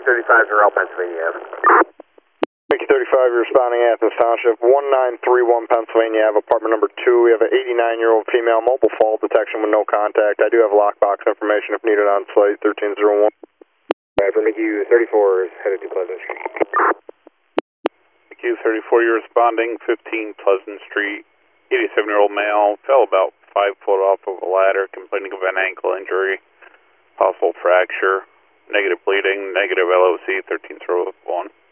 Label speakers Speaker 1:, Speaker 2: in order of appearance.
Speaker 1: 35 Zorel, Pennsylvania Ave.
Speaker 2: Mickey 35, you're responding Athens Township, 1931 Pennsylvania Ave, apartment number 2. We have an 89-year-old female, mobile fall detection with no contact. I do have lockbox information if needed on site, 1301.
Speaker 1: For Mickey 34 is headed to Pleasant Street.
Speaker 3: Mickey 34, you're responding, 15 Pleasant Street, 87-year-old male, fell about 5 foot off of a ladder, complaining of an ankle injury, possible fracture, negative bleeding, negative LOC, 1301.